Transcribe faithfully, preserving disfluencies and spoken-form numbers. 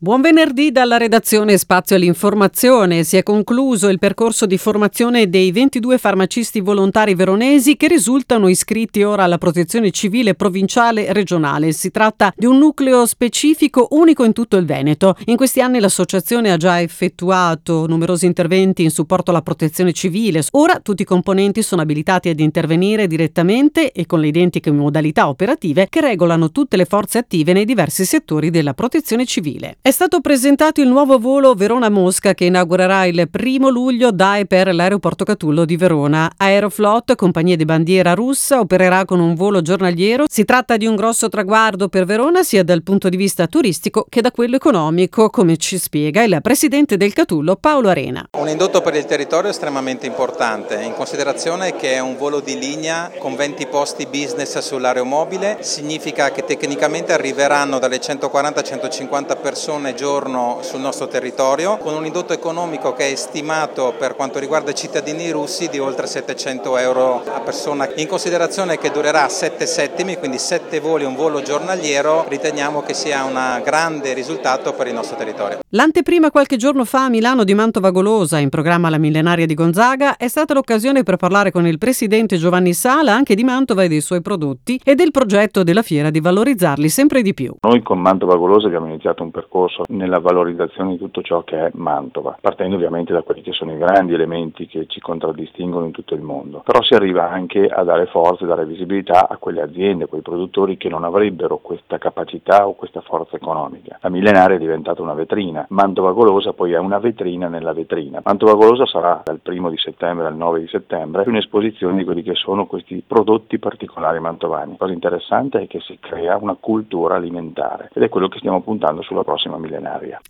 Buon venerdì dalla redazione Spazio all'Informazione. Si è concluso il percorso di formazione dei ventidue farmacisti volontari veronesi che risultano iscritti ora alla Protezione Civile provinciale e regionale. Si tratta di un nucleo specifico unico in tutto il Veneto. In questi anni l'associazione ha già effettuato numerosi interventi in supporto alla Protezione Civile. Ora tutti i componenti sono abilitati ad intervenire direttamente e con le identiche modalità operative che regolano tutte le forze attive nei diversi settori della Protezione Civile. È stato presentato il nuovo volo Verona-Mosca che inaugurerà il primo luglio da e per l'aeroporto Catullo di Verona. Aeroflot, compagnia di bandiera russa, opererà con un volo giornaliero. Si tratta di un grosso traguardo per Verona sia dal punto di vista turistico che da quello economico, come ci spiega il presidente del Catullo Paolo Arena. Un indotto per il territorio estremamente importante, in considerazione che è un volo di linea con venti posti business sull'aeromobile, significa che tecnicamente arriveranno dalle centoquaranta centocinquanta persone giorno sul nostro territorio, con un indotto economico che è stimato per quanto riguarda i cittadini russi di oltre settecento euro a persona. In considerazione che durerà sette settimi, quindi sette voli, un volo giornaliero, riteniamo che sia un grande risultato per il nostro territorio. L'anteprima qualche giorno fa a Milano di Mantova Golosa, in programma La Millenaria di Gonzaga, è stata l'occasione per parlare con il presidente Giovanni Sala anche di Mantova e dei suoi prodotti e del progetto della fiera di valorizzarli sempre di più. Noi con Mantova Golosa abbiamo iniziato un percorso nella valorizzazione di tutto ciò che è Mantova, partendo ovviamente da quelli che sono i grandi elementi che ci contraddistinguono in tutto il mondo, però si arriva anche a dare forza, a dare visibilità a quelle aziende, a quei produttori che non avrebbero questa capacità o questa forza economica. La Millenaria è diventata una vetrina, Mantova Golosa poi è una vetrina nella vetrina. Mantova Golosa sarà dal primo di settembre al nove di settembre un'esposizione di quelli che sono questi prodotti particolari mantovani. La cosa interessante è che si crea una cultura alimentare ed è quello che stiamo puntando sulla prossima Millenaria.